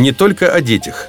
Не только о детях.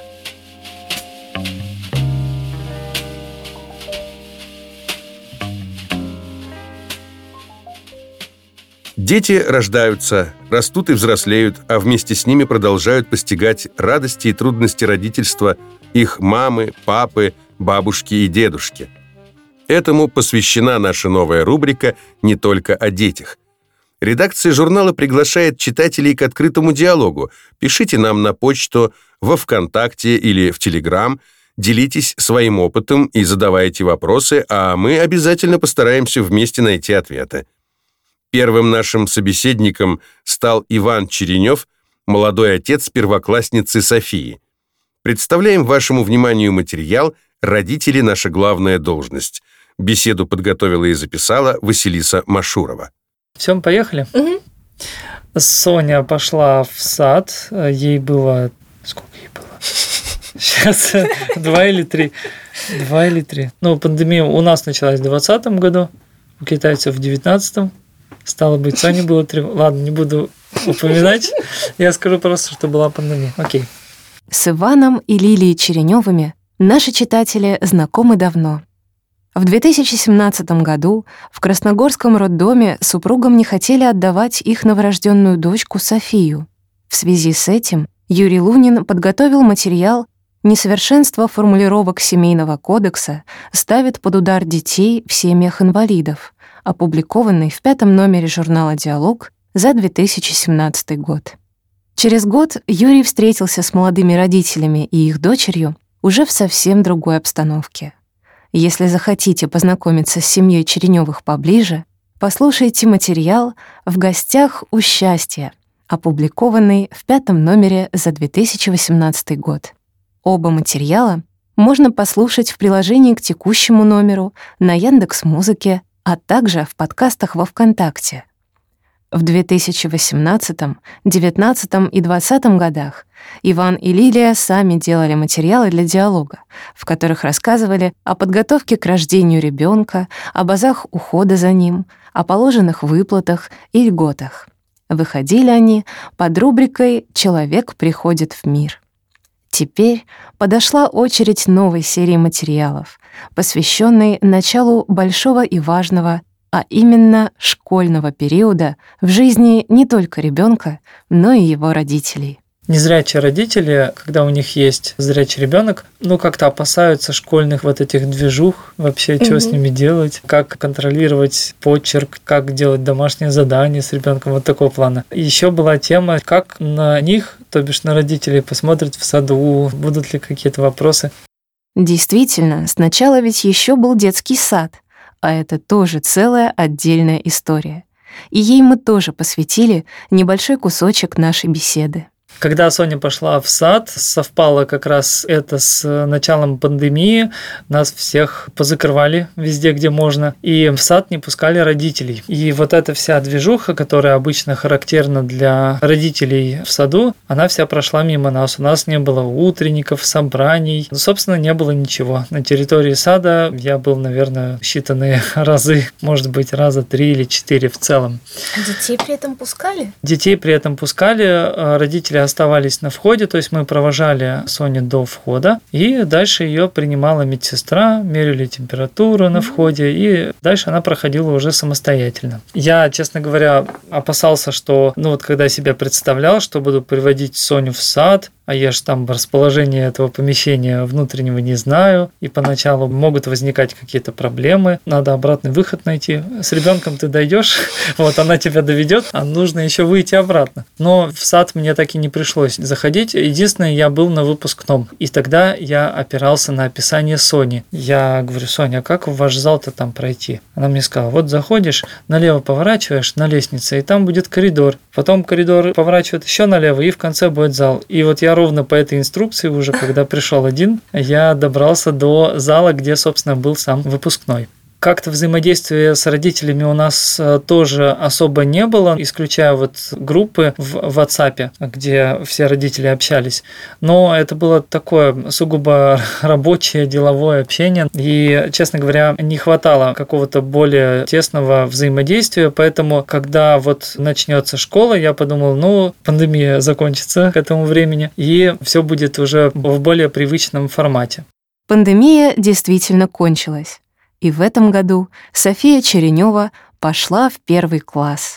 Дети рождаются, растут и взрослеют, а вместе с ними продолжают постигать радости и трудности родительства их мамы, папы, бабушки и дедушки. Этому посвящена наша новая рубрика «Не только о детях». Редакция журнала приглашает читателей к открытому диалогу. Пишите нам на почту, во ВКонтакте или в Телеграм, делитесь своим опытом и задавайте вопросы, а мы обязательно постараемся вместе найти ответы. Первым нашим собеседником стал Иван Черенев, молодой отец первоклассницы Софии. Представляем вашему вниманию материал «Родители – наша главная должность». Беседу подготовила и записала Василиса Машурова. Все, мы поехали? Угу. Соня пошла в сад. Ей было... Сколько ей было? Сейчас 2 или 3. Пандемия у нас началась в 2020 году, у китайцев в 2019. Стало быть, Соне было 3. Ладно, не буду упоминать. Я скажу просто, что была пандемия. Окей. С Иваном и Лилией Черенёвыми наши читатели знакомы давно. В 2017 году в Красногорском роддоме супругам не хотели отдавать их новорожденную дочку Софию. В связи с этим Юрий Лунин подготовил материал «Несовершенство формулировок Семейного кодекса ставит под удар детей в семьях инвалидов», опубликованный в 5-м номере журнала «Диалог» за 2017 год. Через год Юрий встретился с молодыми родителями и их дочерью уже в совсем другой обстановке. Если захотите познакомиться с семьей Черенёвых поближе, послушайте материал «В гостях у счастья», опубликованный в 5-м номере за 2018 год. Оба материала можно послушать в приложении к текущему номеру, на Яндекс.Музыке, а также в подкастах во ВКонтакте. В 2018, 2019 и 2020 годах Иван и Лилия сами делали материалы для диалога, в которых рассказывали о подготовке к рождению ребенка, об азах ухода за ним, о положенных выплатах и льготах. Выходили они под рубрикой «Человек приходит в мир». Теперь подошла очередь новой серии материалов, посвященной началу большого и важного, а именно школьного периода в жизни не только ребенка, но и его родителей. Незрячие родители, когда у них есть зрячий ребенок, как-то опасаются школьных вот этих движух, вообще, что с ними делать, как контролировать почерк, как делать домашние задания с ребенком, вот такого плана. Еще была тема, как на них, то бишь на родителей, посмотрят в саду, будут ли какие-то вопросы. Действительно, сначала ведь еще был детский сад, а это тоже целая отдельная история. И ей мы тоже посвятили небольшой кусочек нашей беседы. Когда Соня пошла в сад, совпало как раз это с началом пандемии. Нас всех позакрывали везде, где можно. И в сад не пускали родителей. И вот эта вся движуха, которая обычно характерна для родителей в саду, она вся прошла мимо нас. У нас не было утренников, собраний. Собственно, не было ничего. На территории сада я был, наверное, считанные разы, может быть, раза 3 или 4 в целом. А детей при этом пускали? Детей при этом пускали. Родители оставались на входе, то есть мы провожали Соню до входа, и дальше ее принимала медсестра, мерили температуру на входе, и дальше она проходила уже самостоятельно. Я, честно говоря, опасался, что, когда себя представлял, что буду приводить Соню в сад, а я же там расположение этого помещения внутреннего не знаю, и поначалу могут возникать какие-то проблемы, надо обратный выход найти. С ребенком ты дойдешь, она тебя доведет, а нужно еще выйти обратно. Но в сад мне так и не пришлось заходить. Единственное, я был на выпускном, и тогда я опирался на описание Сони. Я говорю: Соня, а как в ваш зал-то там пройти? Она мне сказала: вот заходишь, налево поворачиваешь на лестнице, и там будет коридор. Потом коридор поворачивает еще налево, и в конце будет зал. И вот я ровно по этой инструкции уже, когда пришел один, я добрался до зала, где, собственно, был сам выпускной. Как-то взаимодействия с родителями у нас тоже особо не было, исключая вот группы в WhatsApp, где все родители общались. Но это было такое сугубо рабочее, деловое общение. И, честно говоря, не хватало какого-то более тесного взаимодействия. Поэтому, когда вот начнется школа, я подумал, пандемия закончится к этому времени, и все будет уже в более привычном формате. Пандемия действительно кончилась. И в этом году София Черенёва пошла в 1 класс.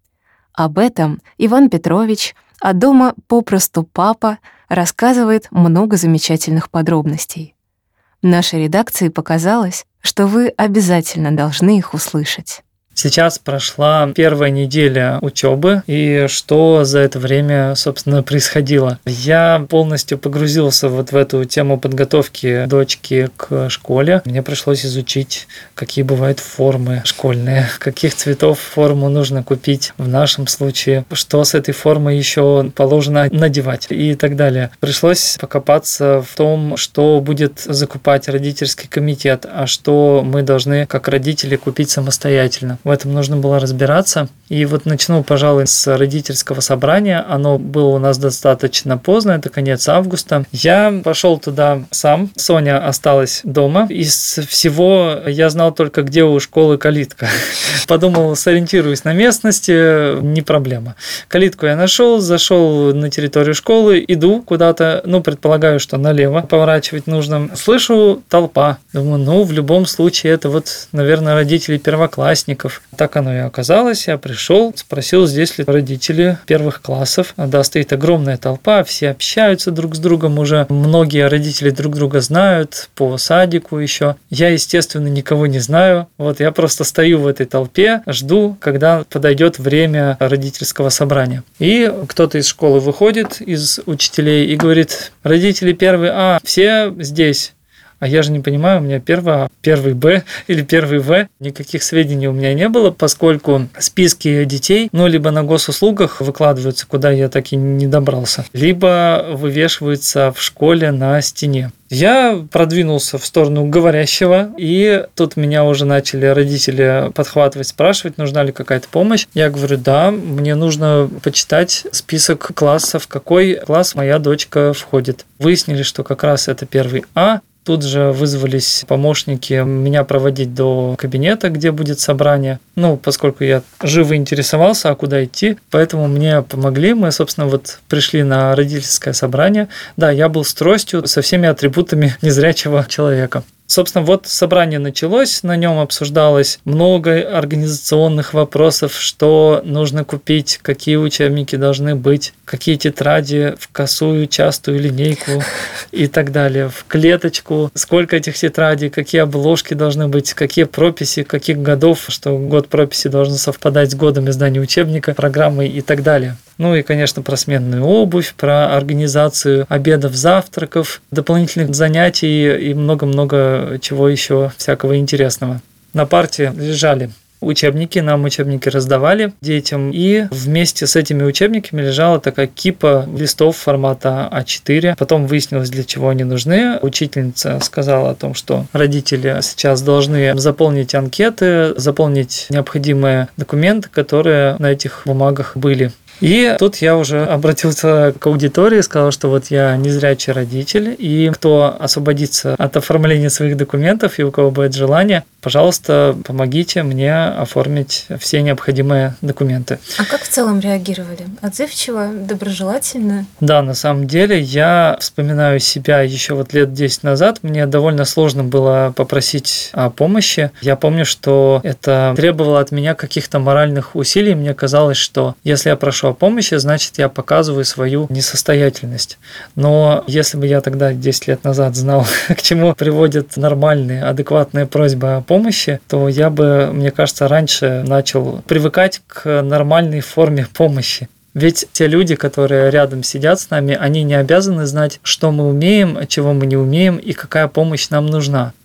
Об этом Иван Петрович, а дома попросту папа, рассказывает много замечательных подробностей. Нашей редакции показалось, что вы обязательно должны их услышать. Сейчас прошла первая неделя учебы, и что за это время, собственно, происходило? Я полностью погрузился вот в эту тему подготовки дочки к школе. Мне пришлось изучить, какие бывают формы школьные, каких цветов форму нужно купить в нашем случае, что с этой формой еще положено надевать и так далее. Пришлось покопаться в том, что будет закупать родительский комитет, а что мы должны, как родители, купить самостоятельно. В этом нужно было разбираться. И вот начну, пожалуй, с родительского собрания. Оно было у нас достаточно поздно, это конец августа. Я пошел туда сам. Соня осталась дома. Из всего я знал только, где у школы калитка. Подумал, сориентируюсь на местности, не проблема. Калитку я нашел, зашел на территорию школы, иду куда-то, предполагаю, что налево поворачивать нужно. Слышу толпа. Думаю, в любом случае это вот, наверное, родители первоклассников. Так оно и оказалось. Я пришел, спросил, здесь ли родители первых классов. Да, стоит огромная толпа, все общаются друг с другом уже. Многие родители друг друга знают, по садику еще. Я, естественно, никого не знаю. Вот я просто стою в этой толпе, жду, когда подойдет время родительского собрания. И кто-то из школы выходит, из учителей, и говорит, родители 1 А, все здесь. А я же не понимаю, у меня 1 А, 1 Б или 1 В. Никаких сведений у меня не было, поскольку списки детей, либо на госуслугах выкладываются, куда я так и не добрался, либо вывешиваются в школе на стене. Я продвинулся в сторону говорящего, и тут меня уже начали родители подхватывать, спрашивать, нужна ли какая-то помощь. Я говорю, да, мне нужно почитать список классов, в какой класс моя дочка входит. Выяснили, что как раз это 1 А. Тут же вызвались помощники меня проводить до кабинета, где будет собрание. Поскольку я живо интересовался, а куда идти, поэтому мне помогли. Мы, собственно, пришли на родительское собрание. Да, я был с тростью, со всеми атрибутами незрячего человека. Собственно, собрание началось, на нем обсуждалось много организационных вопросов, что нужно купить, какие учебники должны быть, какие тетради в косую, частую линейку и так далее, в клеточку, сколько этих тетрадей, какие обложки должны быть, какие прописи, каких годов, что год прописи должен совпадать с годом издания учебника, программой и так далее. И, конечно, про сменную обувь, про организацию обедов, завтраков, дополнительных занятий и много-много чего еще всякого интересного. На парте лежали учебники, нам учебники раздавали детям, и вместе с этими учебниками лежала такая кипа листов формата А4. Потом выяснилось, для чего они нужны. Учительница сказала о том, что родители сейчас должны заполнить анкеты, заполнить необходимые документы, которые на этих бумагах были. И тут я уже обратился к аудитории, сказал, что я незрячий родитель, и кто освободится от оформления своих документов и у кого будет желание, пожалуйста, помогите мне оформить все необходимые документы. А как в целом реагировали? Отзывчиво, доброжелательно? Да, на самом деле я вспоминаю себя еще лет 10 назад. Мне довольно сложно было попросить о помощи. Я помню, что это требовало от меня каких-то моральных усилий. Мне казалось, что если я прошу о помощи, значит, я показываю свою несостоятельность. Но если бы я тогда 10 лет назад знал, к чему приводят нормальные, адекватные просьбы о помощи, то я бы, мне кажется, раньше начал привыкать к нормальной форме помощи. Ведь те люди, которые рядом сидят с нами, они не обязаны знать, что мы умеем, чего мы не умеем и какая помощь нам нужна.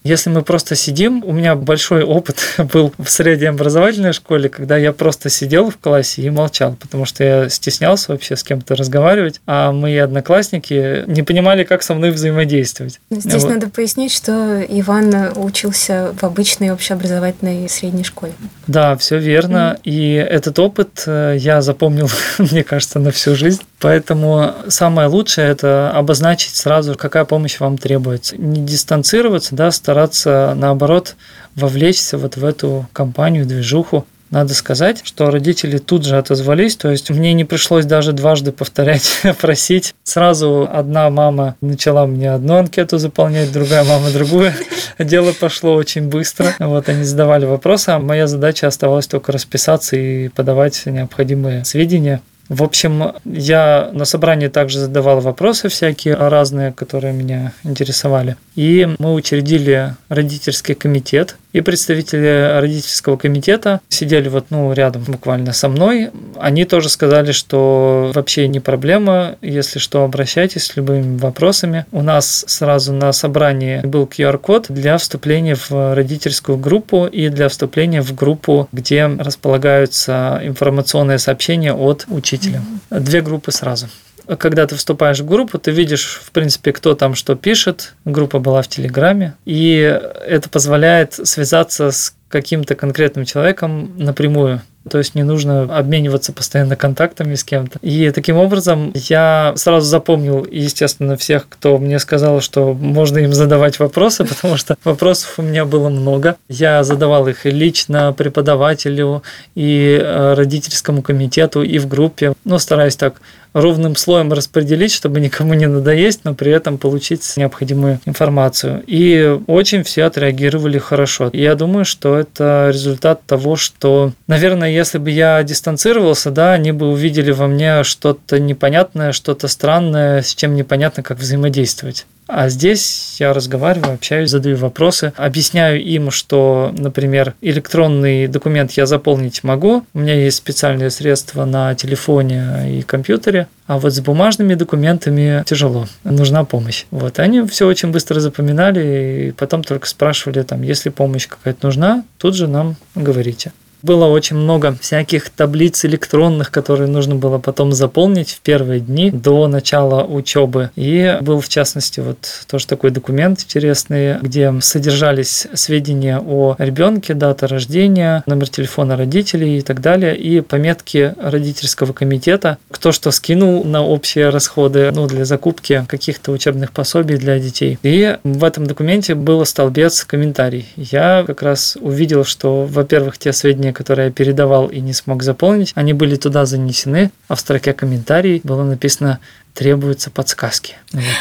Если мы просто сидим, у меня большой опыт был в среднеобразовательной школе, когда я просто сидел в классе и молчал, потому что я стеснялся вообще с кем-то разговаривать, а мои одноклассники не понимали, как со мной взаимодействовать. Здесь надо пояснить, что Иван учился в обычной общеобразовательной средней школе. Да, все верно. И этот опыт я запомнил, мне кажется, на всю жизнь. Поэтому самое лучшее – это обозначить сразу, какая помощь вам требуется. Не дистанцироваться, да, стараться, наоборот, вовлечься вот в эту компанию, движуху. Надо сказать, что родители тут же отозвались, то есть мне не пришлось даже дважды повторять, просить. Сразу одна мама начала мне одну анкету заполнять, другая мама другую. Дело пошло очень быстро. Вот они задавали вопросы, а моя задача оставалась только расписаться и подавать необходимые сведения. В общем, я на собрании также задавал вопросы всякие разные, которые меня интересовали. И мы учредили родительский комитет. И представители родительского комитета сидели рядом буквально со мной. Они тоже сказали, что вообще не проблема, если что, обращайтесь с любыми вопросами. У нас сразу на собрании был QR-код для вступления в родительскую группу и для вступления в группу, где располагаются информационные сообщения от учителя. 2 группы сразу. Когда ты вступаешь в группу, ты видишь, в принципе, кто там что пишет. Группа была в Телеграме. И это позволяет связаться с каким-то конкретным человеком напрямую. То есть не нужно обмениваться постоянно контактами с кем-то. И таким образом я сразу запомнил, естественно, всех, кто мне сказал, что можно им задавать вопросы, потому что вопросов у меня было много. Я задавал их и лично преподавателю, и родительскому комитету, и в группе. Стараюсь так ровным слоем распределить, чтобы никому не надоесть, но при этом получить необходимую информацию. И очень все отреагировали хорошо. И я думаю, что это результат того, что, наверное, если бы я дистанцировался, да, они бы увидели во мне что-то непонятное, что-то странное, с чем непонятно, как взаимодействовать. А здесь я разговариваю, общаюсь, задаю вопросы, объясняю им, что, например, электронный документ я заполнить могу, у меня есть специальные средства на телефоне и компьютере, а вот с бумажными документами тяжело, нужна помощь. Они все очень быстро запоминали и потом только спрашивали, если помощь какая-то нужна, тут же нам говорите. Было очень много всяких таблиц электронных, которые нужно было потом заполнить в первые дни до начала учебы. И был, в частности, тоже такой документ интересный, где содержались сведения о ребенке, дата рождения, номер телефона родителей и так далее, и пометки родительского комитета, кто что скинул на общие расходы, для закупки каких-то учебных пособий для детей. И в этом документе был столбец комментарий. Я как раз увидел, что, во-первых, те сведения, которые я передавал и не смог заполнить, они были туда занесены, а в строке комментариев было написано «требуются подсказки».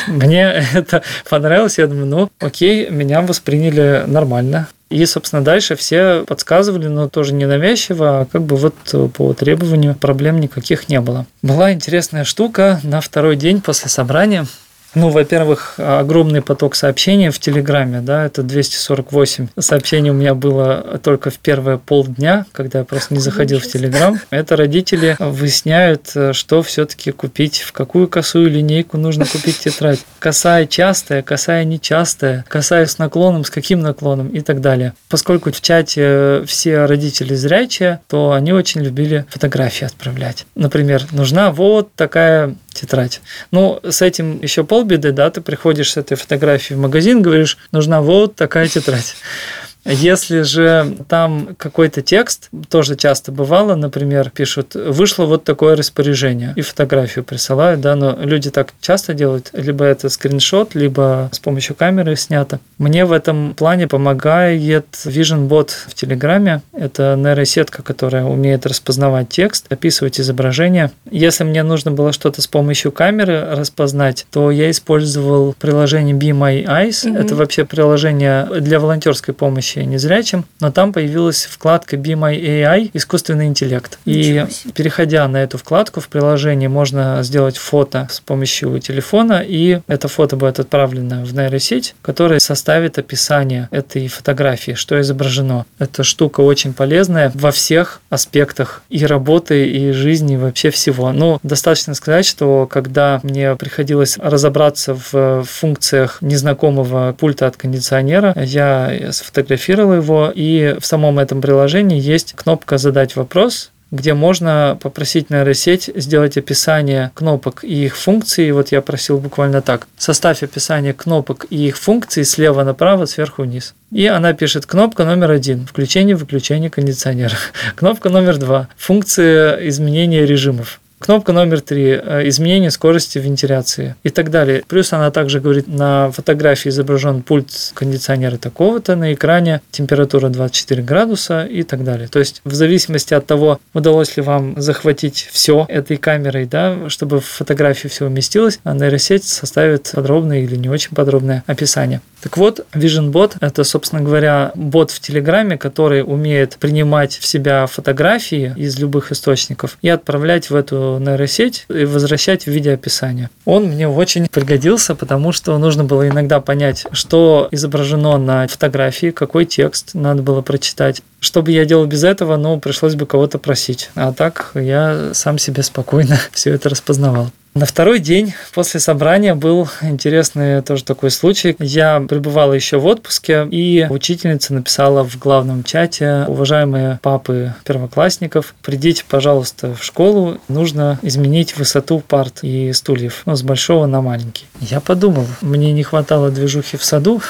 Мне это понравилось, я думаю, окей, меня восприняли нормально. И, собственно, дальше все подсказывали, но тоже ненавязчиво, а по требованию проблем никаких не было. Была интересная штука на второй день после собрания. Во-первых, огромный поток сообщений в Телеграме, да, это 248 сообщений у меня было только в первые полдня, когда я просто не заходил в Телеграм. Это родители выясняют, что все-таки купить, в какую косую линейку нужно купить тетрадь. Косая частая, косая нечастая, косая с наклоном, с каким наклоном и так далее. Поскольку в чате все родители зрячие, то они очень любили фотографии отправлять. Например, нужна вот такая тетрадь. С этим еще полбеды, да, ты приходишь с этой фотографией в магазин, говоришь, нужна вот такая тетрадь. Если же там какой-то текст, тоже часто бывало, например, пишут, вышло вот такое распоряжение, и фотографию присылают, да, но люди так часто делают, либо это скриншот, либо с помощью камеры снято. Мне в этом плане помогает VisionBot в Телеграме. Это нейросетка, которая умеет распознавать текст, описывать изображение. Если мне нужно было что-то с помощью камеры распознать, то я использовал приложение Be My Eyes. Это вообще приложение для волонтерской помощи помощи незрячим, но там появилась вкладка Be My AI «Искусственный интеллект». И переходя на эту вкладку в приложении, можно сделать фото с помощью телефона, и это фото будет отправлено в нейросеть, которая составит описание этой фотографии, что изображено. Эта штука очень полезная во всех аспектах и работы, и жизни, и вообще всего. Ну, достаточно сказать, что когда мне приходилось разобраться в функциях незнакомого пульта от кондиционера, я сфотографировал его, и в самом этом приложении есть кнопка «Задать вопрос», где можно попросить нейросеть сделать описание кнопок и их функций. Вот я просил буквально так: составь описание кнопок и их функций слева направо, сверху вниз. И она пишет: кнопка номер 1 – включение-выключение кондиционера. Кнопка номер 2 – функция изменения режимов. Кнопка номер 3 – изменение скорости вентиляции и так далее. Плюс она также говорит: на фотографии изображен пульт кондиционера такого-то, на экране температура 24 градуса и так далее. То есть в зависимости от того, удалось ли вам захватить все этой камерой, да, чтобы в фотографии все уместилось, нейросеть составит подробное или не очень подробное описание. Так вот, Vision Bot – это, собственно говоря, бот в Телеграме, который умеет принимать в себя фотографии из любых источников и отправлять в эту нейросеть и возвращать в виде описания. Он мне очень пригодился, потому что нужно было иногда понять, что изображено на фотографии, какой текст надо было прочитать. Что бы я делал без этого, пришлось бы кого-то просить. А так я сам себе спокойно все это распознавал. На второй день после собрания был интересный тоже такой случай. Я пребывал еще в отпуске, и учительница написала в главном чате: уважаемые папы первоклассников, придите, пожалуйста, в школу, нужно изменить высоту парт и стульев, с большого на маленький. Я подумал, мне не хватало движухи в саду.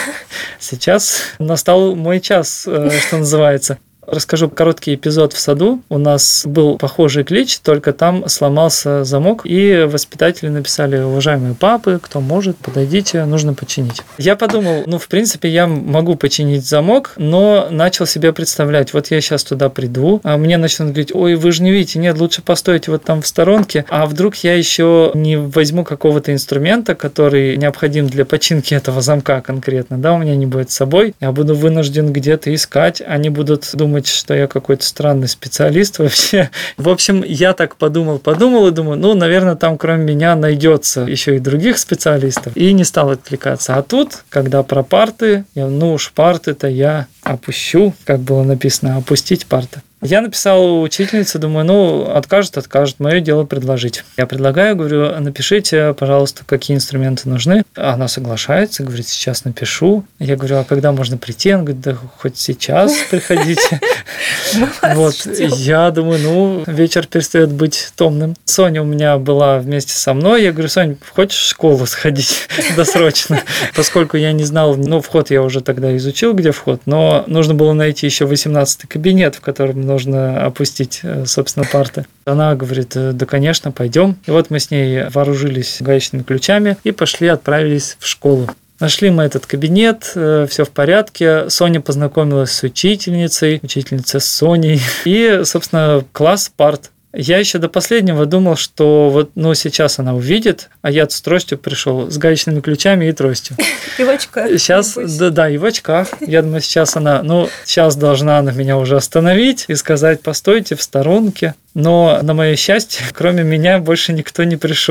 Сейчас настал мой час, что называется. Расскажу короткий эпизод в саду. У нас был похожий клич, только там сломался замок, и воспитатели написали: уважаемые папы, кто может, подойдите, нужно починить. Я подумал, в принципе, я могу починить замок, но начал себе представлять: вот я сейчас туда приду, а мне начнут говорить: ой, вы же не видите, нет, лучше постойте вот там в сторонке, а вдруг я еще не возьму какого-то инструмента, который необходим для починки этого замка конкретно, да, у меня не будет с собой, я буду вынужден где-то искать, они будут думать, что я какой-то странный специалист вообще. В общем, я так подумал и думаю, наверное, там кроме меня найдется еще и других специалистов. И не стал отвлекаться. А тут, когда про парты, парты-то я опущу, как было написано, опустить парты. Я написал учительнице, думаю, откажет, мое дело предложить. Я предлагаю, говорю: напишите, пожалуйста, какие инструменты нужны. Она соглашается, говорит: сейчас напишу. Я говорю: а когда можно прийти? Она говорит: да хоть сейчас приходите. Вот, я думаю, вечер перестает быть томным. Соня у меня была вместе со мной. Я говорю: Соня, хочешь в школу сходить досрочно? Поскольку я не знал, вход я уже тогда изучил, где вход, но нужно было найти еще 18-й кабинет, в котором нужно опустить, собственно, парты. Она говорит: да, конечно, пойдем. И вот мы с ней вооружились гаечными ключами и отправились в школу. Нашли мы этот кабинет, все в порядке. Соня познакомилась с учительницей, учительница с Соней. И, собственно, класс парт. Я еще до последнего думал, что сейчас она увидит, а я с тростью пришел, с гаечными ключами и тростью. И в очках. Сейчас, да, и в очках. Я думаю, сейчас сейчас должна она меня уже остановить и сказать: постойте в сторонке. Но, на мое счастье, кроме меня больше никто не пришел.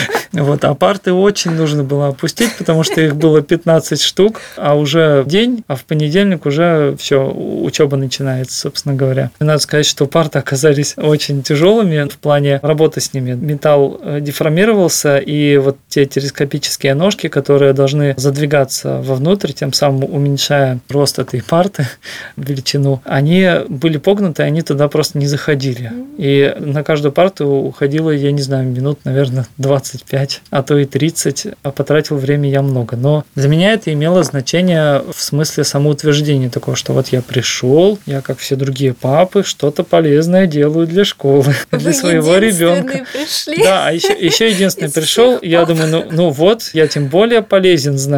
А парты очень нужно было опустить, потому что их было 15 штук, а уже день, а в понедельник уже все, учеба начинается, собственно говоря. И надо сказать, что парты оказались очень тяжелыми в плане работы с ними. Металл деформировался, и вот те телескопические ножки, которые должны задвигаться вовнутрь, тем самым уменьшая рост этой парты, величину, они были погнуты, они туда просто не заходили. И на каждую парту уходило, я не знаю, минут, наверное, 25, а то и 30, а потратил время я много. Но для меня это имело значение в смысле самоутверждения такого, что вот я пришел, я, как все другие папы, что-то полезное делаю для школы, для своего ребенка. Да, а еще единственный пришел, я думаю, я тем более полезен, значит.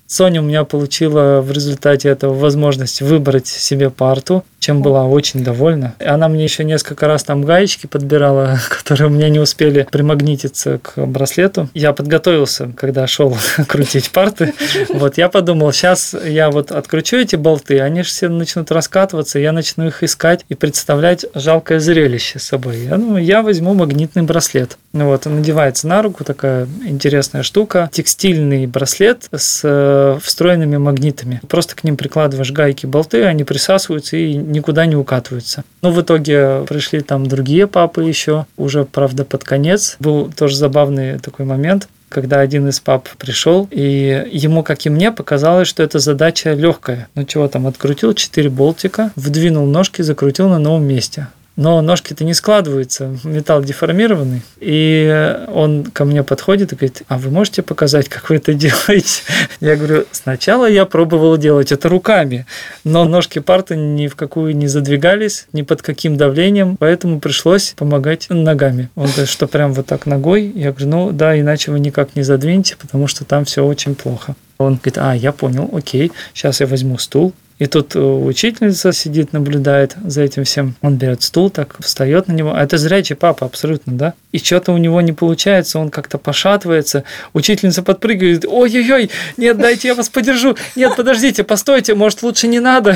Соня у меня получила в результате этого возможность выбрать себе парту, чем была очень довольна. Она мне еще несколько раз там гаечки подбирала, которые у меня не успели примагнититься к браслету. Я подготовился, когда шел крутить парты. Вот я подумал, сейчас я вот откручу эти болты, они же все начнут раскатываться, я начну их искать и представлять жалкое зрелище с собой. Я возьму магнитный браслет. Вот, он надевается на руку, такая интересная штука. Текстильный браслет с встроенными магнитами. Просто к ним прикладываешь гайки, болты, они присасываются и никуда не укатываются. Но в итоге пришли там другие папы еще, уже, правда, под конец. Был тоже забавный такой момент, когда один из пап пришел, и ему, как и мне, показалось, что эта задача легкая. Ну чего там, открутил 4 болтика, вдвинул ножки, закрутил на новом месте. Но ножки-то не складываются, металл деформированный. И он ко мне подходит и говорит: а вы можете показать, как вы это делаете? Я говорю: сначала я пробовал делать это руками, но ножки парты ни в какую не задвигались, ни под каким давлением, поэтому пришлось помогать ногами. Он говорит, что прям вот так ногой. Я говорю: ну да, иначе вы никак не задвинете, потому что там все очень плохо. Он говорит: я понял, окей, сейчас я возьму стул. И тут учительница сидит, наблюдает за этим всем. Он берет стул, так встает на него. А это зрячий папа, абсолютно, да? И что-то у него не получается, он как-то пошатывается. Учительница подпрыгивает: ой-ой-ой, нет, дайте я вас подержу. Нет, подождите, постойте, может, лучше не надо.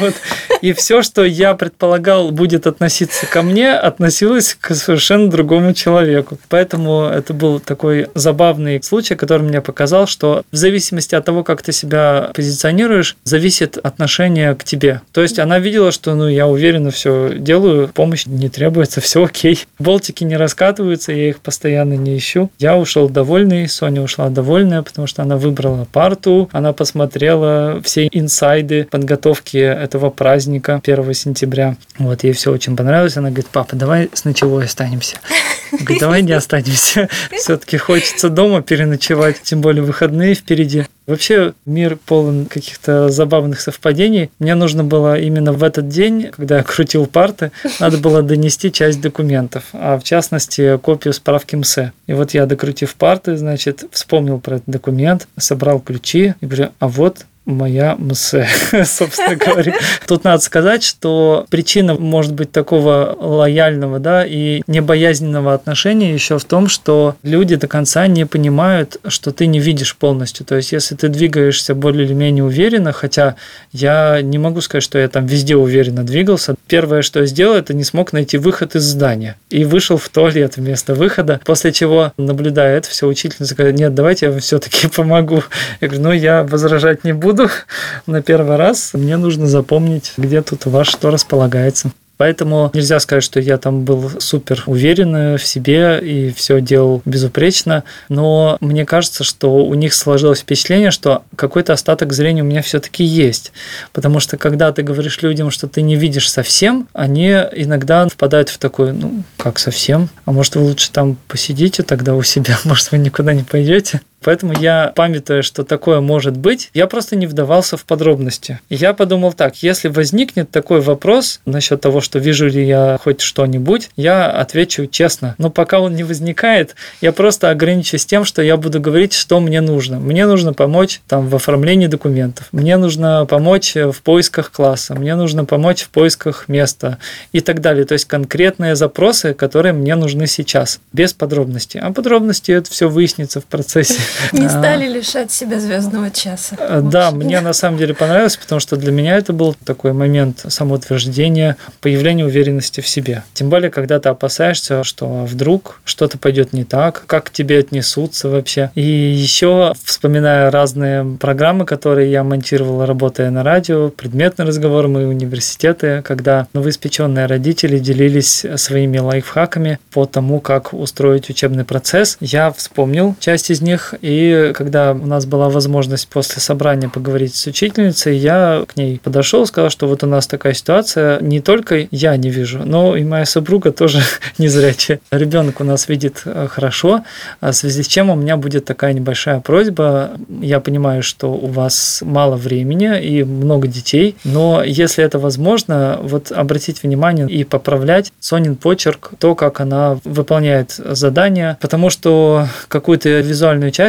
И все, что я предполагал будет относиться ко мне, относилось к совершенно другому человеку. Поэтому это был такой забавный случай, который мне показал, что в зависимости от того, как ты себя позиционируешь, зависит отношение к тебе. То есть она видела, что я уверенно все делаю, помощь не требуется, все окей. Болтики не раскатываются, я их постоянно не ищу. Я ушел довольный, Соня ушла довольная, потому что она выбрала парту, она посмотрела все инсайды подготовки этого праздника 1 сентября. Вот, ей все очень понравилось. Она говорит: папа, давай с ночевой останемся. Я говорю: давай не останемся. Все-таки хочется дома переночевать, тем более выходные впереди. Вообще мир полон каких-то забавных совпадений. Мне нужно было именно в этот день, когда я крутил парты, надо было донести часть документов, а в частности копию справки МСЭ. И вот я, докрутив парты, значит, вспомнил про этот документ, собрал ключи и говорю: а вот моя МСЭ, собственно говоря. Тут надо сказать, что причина, может быть, такого лояльного, да, и небоязненного отношения еще в том, что люди до конца не понимают, что ты не видишь полностью. То есть, если ты двигаешься более или менее уверенно, хотя я не могу сказать, что я там везде уверенно двигался. Первое, что я сделал, это не смог найти выход из здания. И вышел в туалет вместо выхода, после чего, наблюдая это, все, учительница говорит: нет, давайте я вам все-таки помогу. Я говорю: я возражать не буду. На первый раз мне нужно запомнить, где тут у вас что располагается. Поэтому нельзя сказать, что я там был супер уверен в себе и все делал безупречно, но мне кажется, что у них сложилось впечатление, что какой-то остаток зрения у меня все-таки есть. Потому что когда ты говоришь людям, что ты не видишь совсем, они иногда впадают в такой: как совсем? А может, вы лучше там посидите тогда у себя, может, вы никуда не пойдете? Поэтому я, памятуя, что такое может быть, я просто не вдавался в подробности. И я подумал так: если возникнет такой вопрос насчет того, что вижу ли я хоть что-нибудь, я отвечу честно. Но пока он не возникает, я просто ограничусь тем, что я буду говорить, что мне нужно. Мне нужно помочь там в оформлении документов, мне нужно помочь в поисках класса, мне нужно помочь в поисках места и так далее. То есть конкретные запросы, которые мне нужны сейчас, без подробностей. А подробности — это все выяснится в процессе. Не стали лишать себя звездного часа. Да, мне на самом деле понравилось, потому что для меня это был такой момент самоутверждения, появления уверенности в себе. Тем более, когда ты опасаешься, что вдруг что-то пойдет не так, как к тебе отнесутся вообще. И еще, вспоминая разные программы, которые я монтировал, работая на радио, предметные разговоры, мои университеты, когда новоиспеченные родители делились своими лайфхаками по тому, как устроить учебный процесс, я вспомнил часть из них. И когда у нас была возможность после собрания поговорить с учительницей, я к ней подошел и сказал, что вот у нас такая ситуация, не только я не вижу, но и моя супруга тоже незрячая. Ребенок у нас видит хорошо, в связи с чем у меня будет такая небольшая просьба. Я понимаю, что у вас мало времени и много детей, но если это возможно, вот обратить внимание и поправлять Сонин почерк, то, как она выполняет задания, потому что какую-то визуальную часть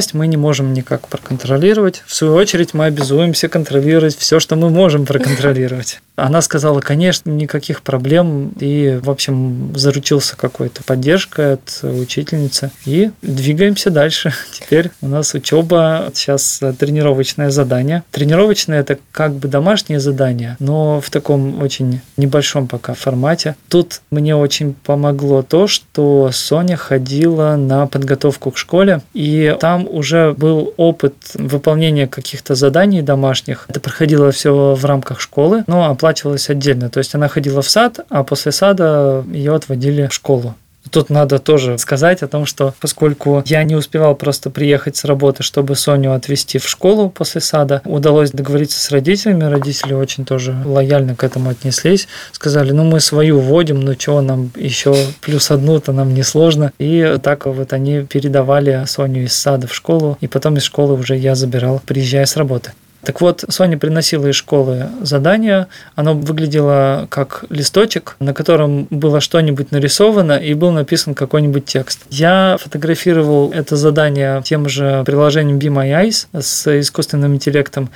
часть мы не можем никак проконтролировать. В свою очередь мы обязуемся контролировать все, что мы можем проконтролировать. Она сказала, конечно, никаких проблем. И, в общем, заручился какой-то поддержкой от учительницы. И двигаемся дальше. Теперь у нас учеба, сейчас тренировочное задание. Тренировочное – это как бы домашнее задание, но в таком очень небольшом пока формате. Тут мне очень помогло то, что Соня ходила на подготовку к школе, и там уже был опыт выполнения каких-то заданий домашних. Это проходило все в рамках школы, но оплачивалось отдельно. То есть она ходила в сад, а после сада ее отводили в школу. Тут надо тоже сказать о том, что поскольку я не успевал просто приехать с работы, чтобы Соню отвезти в школу после сада, удалось договориться с родителями. Родители очень тоже лояльно к этому отнеслись. Сказали, мы свою вводим, чего нам еще плюс одну-то нам не сложно. И так вот они передавали Соню из сада в школу, и потом из школы уже я забирал, приезжая с работы. Так вот, Соня приносила из школы задание, оно выглядело как листочек, на котором было что-нибудь нарисовано и был написан какой-нибудь текст. Я фотографировал это задание тем же приложением Be My Eyes с искусственным интеллектом,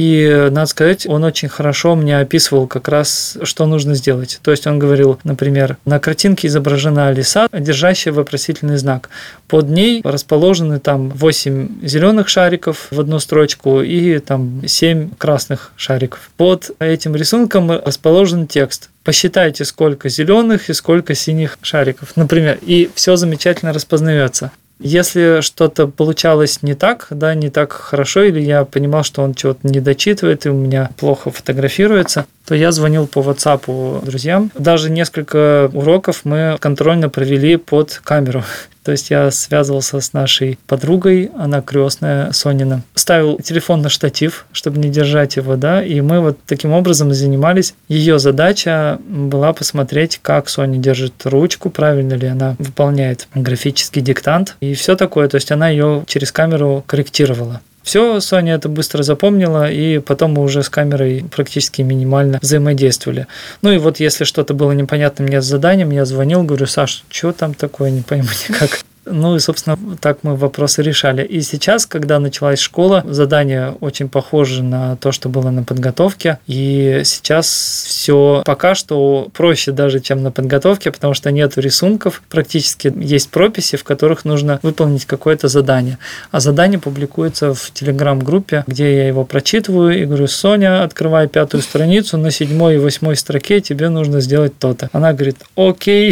и, надо сказать, он очень хорошо мне описывал как раз, что нужно сделать. То есть он говорил, например, на картинке изображена лиса, держащая вопросительный знак. Под ней расположены там 8 зеленых шариков в одну строчку и там 7 красных шариков. Под этим рисунком расположен текст. Посчитайте, сколько зеленых и сколько синих шариков, например, и все замечательно распознается. Если что-то получалось не так хорошо, или я понимал, что он чего-то не дочитывает, и у меня плохо фотографируется, то я звонил по WhatsApp друзьям. Даже несколько уроков мы контрольно провели под камеру. То есть я связывался с нашей подругой, она крестная Сонина. Ставил телефон на штатив, чтобы не держать его, и мы вот таким образом занимались. Ее задача была посмотреть, как Соня держит ручку, правильно ли она выполняет графический диктант и все такое. То есть она ее через камеру корректировала. Все, Соня это быстро запомнила, и потом мы уже с камерой практически минимально взаимодействовали. И вот если что-то было непонятно мне с заданием, я звонил, говорю, Саш, что там такое, не пойму никак. И, собственно, так мы вопросы решали. И сейчас, когда началась школа, задание очень похоже на то, что было на подготовке. И сейчас все пока что проще даже, чем на подготовке, потому что нет рисунков. Практически есть прописи, в которых нужно выполнить какое-то задание. А задание публикуется в Telegram-группе, где я его прочитываю и говорю, Соня, открывай 5-ю страницу, на 7-й и 8-й строке тебе нужно сделать то-то. Она говорит, окей,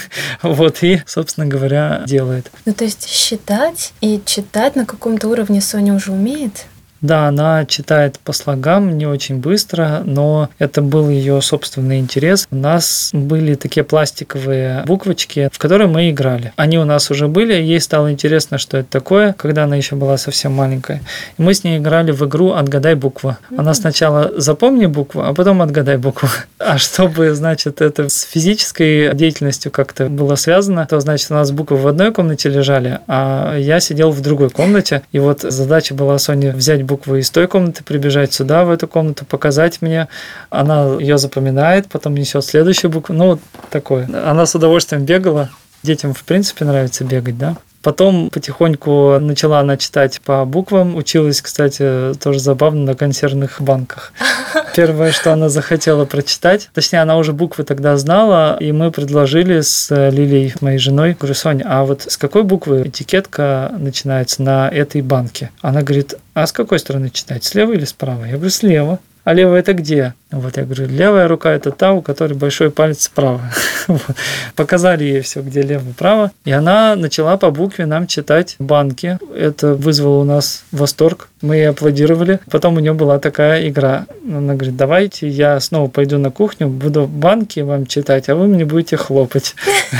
и, собственно говоря, делает. То есть считать и читать на каком-то уровне Соня уже умеет? Да, она читает по слогам не очень быстро, но это был ее собственный интерес. У нас были такие пластиковые буквочки, в которые мы играли. Они у нас уже были, ей стало интересно, что это такое, когда она еще была совсем маленькая. И мы с ней играли в игру «Отгадай букву». Она сначала запомни букву, а потом отгадай букву. А чтобы, значит, это с физической деятельностью как-то было связано, то, значит, у нас буквы в одной комнате лежали, а я сидел в другой комнате. И вот задача была Соне взять буквы из той комнаты, прибежать сюда, в эту комнату, показать мне. Она ее запоминает, потом несет следующую букву. Такое. Она с удовольствием бегала. Детям, в принципе, нравится бегать, да? Потом потихоньку начала она читать по буквам. Училась, кстати, тоже забавно, на консервных банках. Первое, что она захотела прочитать, точнее, она уже буквы тогда знала, и мы предложили с Лилией, моей женой, говорю, Соня, а вот с какой буквы этикетка начинается на этой банке? Она говорит, а с какой стороны читать, слева или справа? Я говорю, слева. А левая это где? Я говорю, левая рука это та, у которой большой палец справа. Показали ей все, где лево и право. И она начала по букве нам читать банки. Это вызвало у нас восторг. Мы ей аплодировали. Потом у нее была такая игра. Она говорит, давайте я снова пойду на кухню, буду банки вам читать, а вы мне будете хлопать.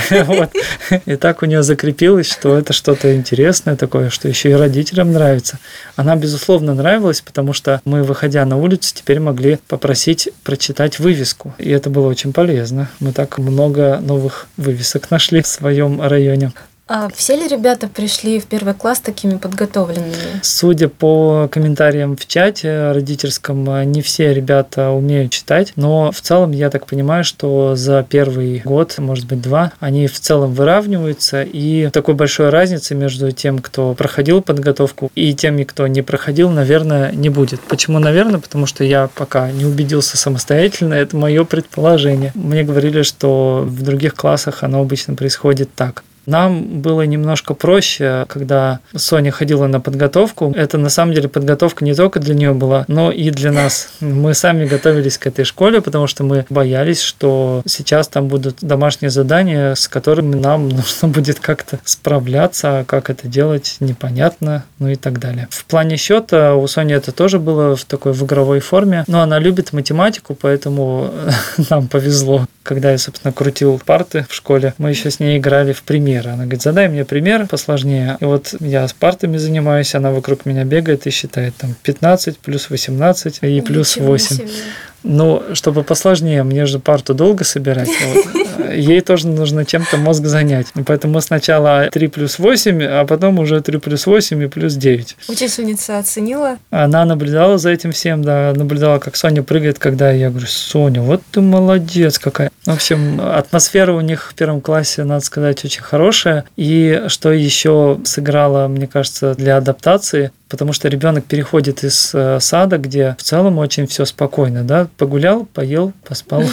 И так у нее закрепилось, что это что-то интересное такое, что еще и родителям нравится. Она, безусловно, нравилась, потому что мы, выходя на улицу, теперь могли попросить прочитать вывеску. И это было очень полезно. Мы так много новых вывесок нашли в своем районе. А все ли ребята пришли в первый класс такими подготовленными? Судя по комментариям в чате родительском, не все ребята умеют читать, но в целом я так понимаю, что за первый год, может быть 2, они в целом выравниваются, и такой большой разницы между тем, кто проходил подготовку, и теми, кто не проходил, наверное, не будет. Почему, наверное? Потому что я пока не убедился самостоятельно, это мое предположение. Мне говорили, что в других классах оно обычно происходит так. Нам было немножко проще, когда Соня ходила на подготовку. Это на самом деле подготовка не только для нее была, но и для нас. Мы сами готовились к этой школе, потому что мы боялись, что сейчас там будут домашние задания, с которыми нам нужно будет как-то справляться, а как это делать непонятно, ну и так далее. В плане счета у Сони это тоже было в такой в игровой форме, но она любит математику, поэтому нам повезло. Когда я, собственно, крутил парты в школе, мы еще с ней играли в пример. Она говорит, задай мне пример посложнее. И вот я с партами занимаюсь, она вокруг меня бегает и считает там 15 плюс 18 и плюс 8. Ну, чтобы посложнее, мне же парту долго собирать. Вот. Ей тоже нужно чем-то мозг занять. Поэтому сначала 3 плюс 8, а потом уже 3 плюс 8 и плюс 9. Учительница оценила? Она наблюдала за этим всем, да, наблюдала, как Соня прыгает, когда я говорю, Соня, вот ты молодец какая. В общем, атмосфера у них в первом классе, надо сказать, очень хорошая. И что еще сыграло, мне кажется, для адаптации, потому что ребенок переходит из сада, где в целом очень все спокойно, да, погулял, поел, поспал,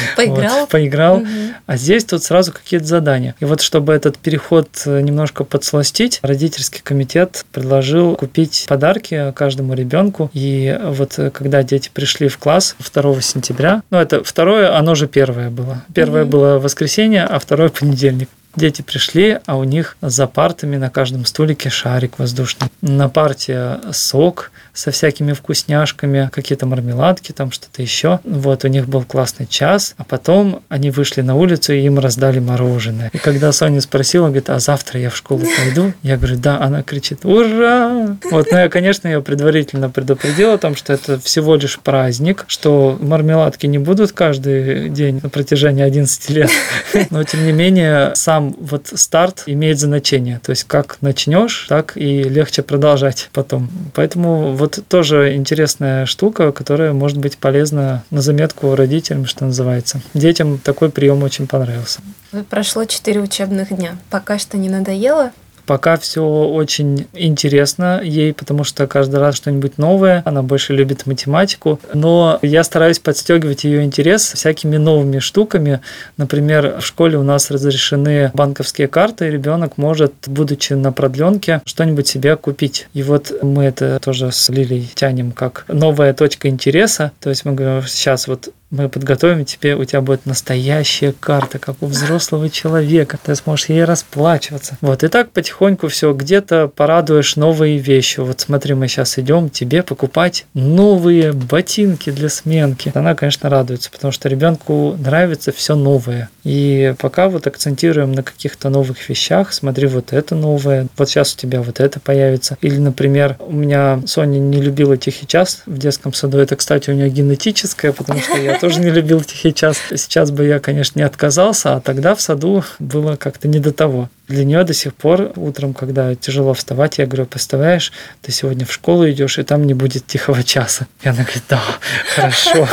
поиграл, а здесь тут сразу какие-то задания. И вот чтобы этот переход немножко подсластить, родительский комитет предложил купить подарки каждому ребенку. И вот когда дети пришли в класс 2 сентября, ну это второе, оно же первое было. Первое было воскресенье, а второе понедельник. Дети пришли, а у них за партами на каждом столике шарик воздушный. На парте сок со всякими вкусняшками, какие-то мармеладки, там что-то еще. Вот, у них был классный час, а потом они вышли на улицу, и им раздали мороженое. И когда Соня спросила, говорит, а завтра я в школу пойду? Я говорю, да. Она кричит, ура! Вот, ну я, конечно, ее предварительно предупредила о том, что это всего лишь праздник, что мармеладки не будут каждый день на протяжении 11 лет. Но, тем не менее, сам вот старт имеет значение. То есть, как начнешь, так и легче продолжать потом. Поэтому вот тоже интересная штука, которая может быть полезна на заметку родителям, что называется. Детям такой прием очень понравился. Прошло 4 учебных дня. Пока что не надоело? Пока все очень интересно ей, потому что каждый раз что-нибудь новое. Она больше любит математику. Но я стараюсь подстегивать ее интерес всякими новыми штуками. Например, в школе у нас разрешены банковские карты, и ребенок может, будучи на продленке, что-нибудь себе купить. И вот мы это тоже с Лилей тянем как новая точка интереса. То есть мы говорим, сейчас вот мы подготовим тебе, у тебя будет настоящая карта, как у взрослого человека. Ты сможешь ей расплачиваться. Вот, и так потихоньку все, где-то порадуешь новые вещи. Вот смотри, мы сейчас идем тебе покупать новые ботинки для сменки. Она, конечно, радуется, потому что ребенку нравится все новое. И пока вот акцентируем на каких-то новых вещах, смотри, вот это новое, вот сейчас у тебя вот это появится. Или, например, у меня Соня не любила тихий час в детском саду. Это, кстати, у нее генетическое, потому что я тоже не любил тихий час. Сейчас бы я, конечно, не отказался, а тогда в саду было как-то не до того. Для нее до сих пор утром, когда тяжело вставать, я говорю, представляешь, ты сегодня в школу идешь, и там не будет тихого часа. И она говорит, да, хорошо.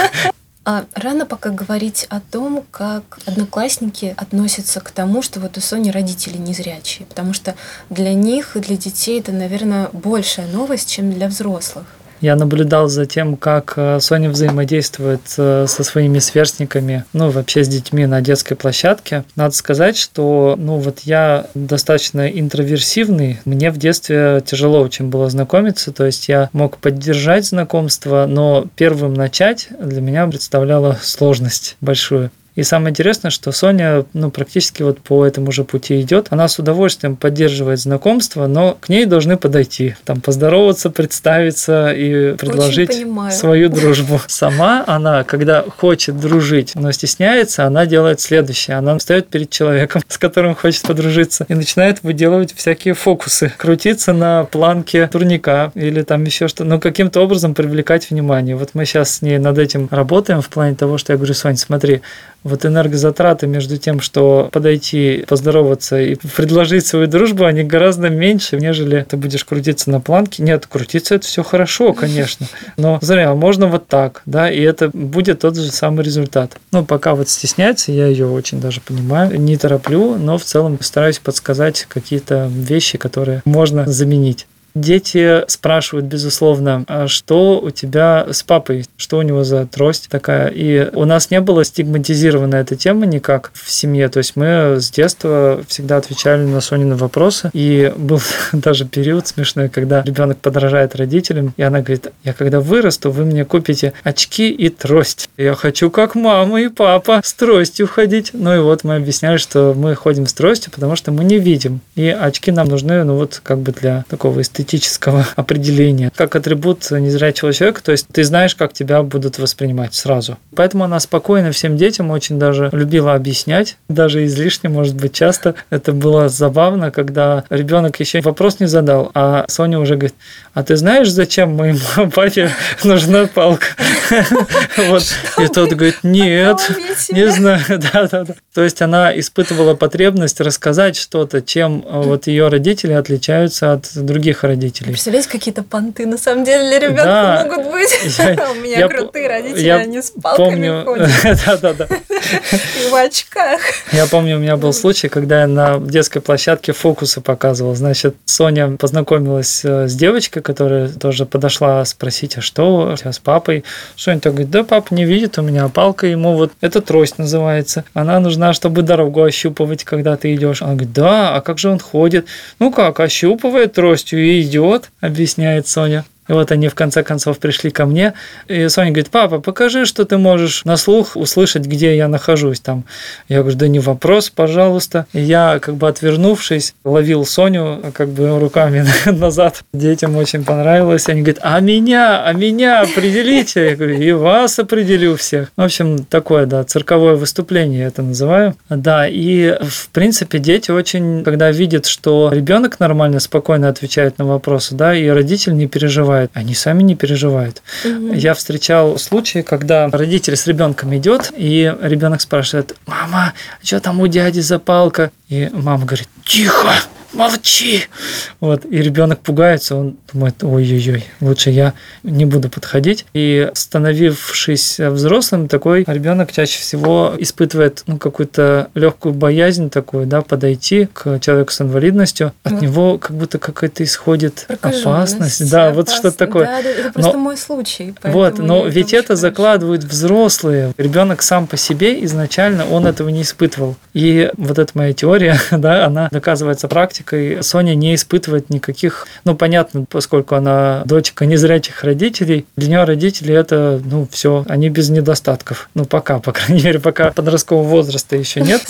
А рано пока говорить о том, как одноклассники относятся к тому, что вот у Сони родители незрячие, потому что для них, для детей это, наверное, большая новость, чем для взрослых. Я наблюдал за тем, как Соня взаимодействует со своими сверстниками, ну, вообще с детьми на детской площадке. Надо сказать, что, ну, вот я достаточно интроверсивный. Мне в детстве тяжело очень было знакомиться, то есть я мог поддержать знакомство, но первым начать для меня представляло сложность большую. И самое интересное, что Соня, ну, практически вот по этому же пути идет. Она с удовольствием поддерживает знакомство, но к ней должны подойти, там, поздороваться, представиться и предложить свою дружбу. Сама она, когда хочет дружить, но стесняется, она делает следующее. Она встает перед человеком, с которым хочет подружиться, и начинает выделывать всякие фокусы. Крутиться на планке турника или там еще что-то, но каким-то образом привлекать внимание. Вот мы сейчас с ней над этим работаем в плане того, что я говорю, Сонь, смотри, вот энергозатраты между тем, что подойти, поздороваться и предложить свою дружбу, они гораздо меньше, нежели ты будешь крутиться на планке. Нет, крутиться это все хорошо, конечно, но зря, можно вот так, да, и это будет тот же самый результат. Ну, пока вот стесняется, я ее очень даже понимаю, не тороплю, но в целом стараюсь подсказать какие-то вещи, которые можно заменить. Дети спрашивают, безусловно, а что у тебя с папой, что у него за трость такая. И у нас не была стигматизирована эта тема никак в семье. То есть мы с детства всегда отвечали на Сонины вопросы. И был даже период смешной, когда ребенок подражает родителям, и она говорит: я когда вырасту, вы мне купите очки и трость. Я хочу, как мама и папа, с тростью ходить. Ну и вот мы объясняли, что мы ходим с тростью, потому что мы не видим. И очки нам нужны, ну вот как бы для такого эстетического определения, как атрибут незрячего человека, то есть ты знаешь, как тебя будут воспринимать сразу. Поэтому она спокойно всем детям очень даже любила объяснять, даже излишне, может быть, часто. Это было забавно, когда ребенок еще вопрос не задал, а Соня уже говорит: а ты знаешь, зачем моему папе нужна палка? И тот говорит: нет, не знаю. То есть она испытывала потребность рассказать что-то, чем вот ее родители отличаются от других родителей. Представляете, какие-то понты на самом деле для ребенка могут быть. У меня крутые родители, они с палками ходят. Да. И в очках. Я помню, у меня был случай, когда я на детской площадке фокусы показывал. Значит, Соня познакомилась с девочкой, которая тоже подошла спросить, а что у тебя с папой? Соня так говорит: да, папа не видит, у меня палка, ему вот эта трость называется. Она нужна, чтобы дорогу ощупывать, когда ты идешь. Она говорит: да, а как же он ходит? Ну как, ощупывает тростью и идет, объясняет Соня. И вот они в конце концов пришли ко мне, и Соня говорит: папа, покажи, что ты можешь на слух услышать, где я нахожусь там. Я говорю: да не вопрос, пожалуйста. И я, как бы отвернувшись, ловил Соню как бы руками назад. Детям очень понравилось. Они говорят: а меня определите. Я говорю: и вас определю всех. В общем, такое, да, цирковое выступление я это называю. Да, и в принципе дети очень, когда видят, что ребенок нормально, спокойно отвечает на вопросы, да, и родитель не переживает, они сами не переживают. Я встречал случаи, когда родитель с ребенком идет, и ребенок спрашивает: мама, что там у дяди за палка? И мама говорит: тихо, молчи. Вот, и ребенок пугается, он думает: ой-ой-ой, лучше я не буду подходить. И становившись взрослым, такой ребенок чаще всего испытывает какую-то легкую боязнь такую, да, подойти к человеку с инвалидностью. От него как будто какая-то исходит опасность. Да, вот что-то такое. Да, это просто мой случай. Вот, но ведь это закладывают взрослые. Ребенок сам по себе изначально, он этого не испытывал. И вот эта моя теория, да, она доказывается практикой. Соня не испытывает никаких, понятно, поскольку она дочка незрячих родителей, для нее родители это, все, они без недостатков. Пока, по крайней мере, пока подросткового возраста еще нет.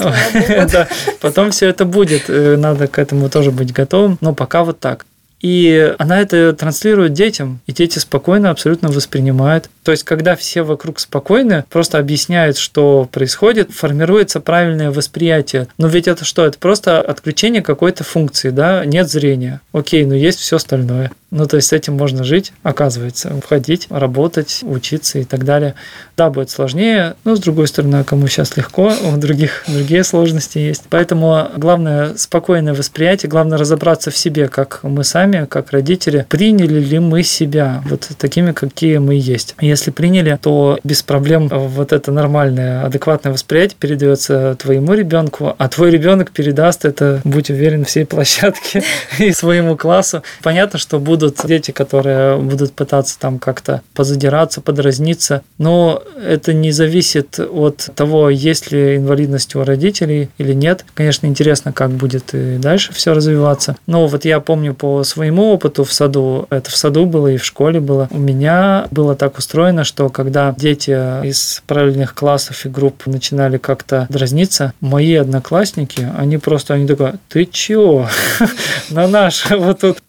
Потом все это будет, надо к этому тоже быть готовым, но пока вот так. И она это транслирует детям, и дети спокойно абсолютно воспринимают. То есть, когда все вокруг спокойны, просто объясняют, что происходит, формируется правильное восприятие. Но ведь это что? Это просто отключение какой-то функции, да? Нет зрения. Окей, но есть все остальное. То есть, с этим можно жить, оказывается. Входить, работать, учиться и так далее. Да, будет сложнее, но, с другой стороны, кому сейчас легко, у других другие сложности есть. Поэтому главное спокойное восприятие, главное разобраться в себе, как мы сами, как родители, приняли ли мы себя вот такими, какие мы есть. Если приняли, то без проблем вот это нормальное, адекватное восприятие передается твоему ребенку, а твой ребенок передаст это, будь уверен, всей площадке и своему классу. Понятно, что будут дети, которые будут пытаться там как-то позадираться, подразниться, но это не зависит от того, есть ли инвалидность у родителей или нет. Конечно, интересно, как будет и дальше все развиваться. Но вот я помню по своему опыту в саду, это в саду было и в школе было, у меня было так устроено, что когда дети из параллельных классов и групп начинали как-то дразниться, мои одноклассники, они такие: ты чё? На наш вот тут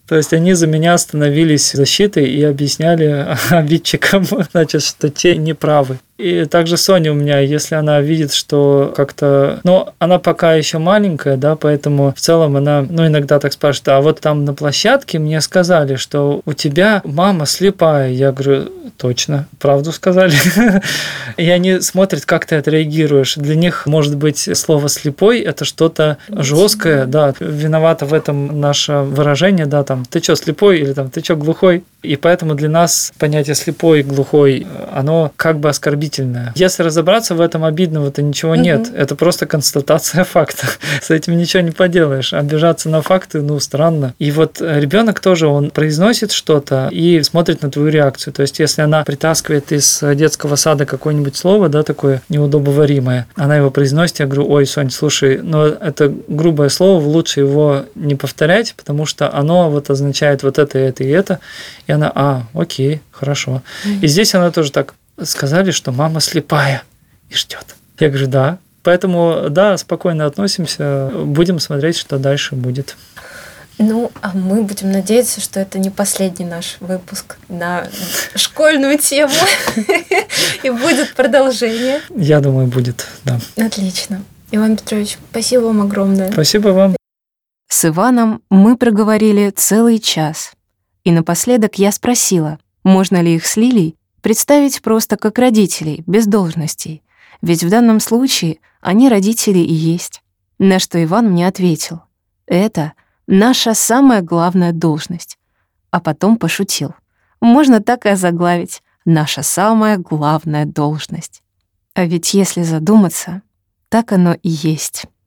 То есть они за меня становились защитой и объясняли обидчикам, значит, что те неправы. И также Соня у меня, если она видит, что как-то... она пока еще маленькая, да, поэтому в целом она, иногда так спрашивает, а вот там на площадке мне сказали, что у тебя мама слепая. Я говорю, точно, правду сказали. И они смотрят, как ты отреагируешь. Для них, может быть, слово «слепой» — это что-то жесткое, да, виновато в этом наше выражение, да, там, ты что, слепой, или там, ты что, глухой? И поэтому для нас понятие «слепой», «глухой», оно как бы оскорбительное. Если разобраться в этом, обидного-то ничего нет. Это просто констатация факта. С этим ничего не поделаешь. Обижаться на факты, странно. И вот ребенок тоже, он произносит что-то и смотрит на твою реакцию. То есть, если она притаскивает из детского сада какое-нибудь слово, да, такое неудобоваримое, она его произносит, я говорю, ой, Сонь, слушай, это грубое слово, лучше его не повторять, потому что оно вот означает вот это, и это. И она, окей, хорошо. И здесь она тоже так, сказали, что мама слепая и ждет. Я говорю, да. Поэтому, да, спокойно относимся, будем смотреть, что дальше будет. А мы будем надеяться, что это не последний наш выпуск на школьную тему, и будет продолжение. Я думаю, будет, да. Отлично. Иван Петрович, спасибо вам огромное. Спасибо вам. С Иваном мы проговорили целый час. И напоследок я спросила, можно ли их с Лилей представить просто как родителей, без должностей. Ведь в данном случае они родители и есть. На что Иван мне ответил, это наша самая главная должность. А потом пошутил. Можно так и озаглавить. Наша самая главная должность. А ведь если задуматься, так оно и есть.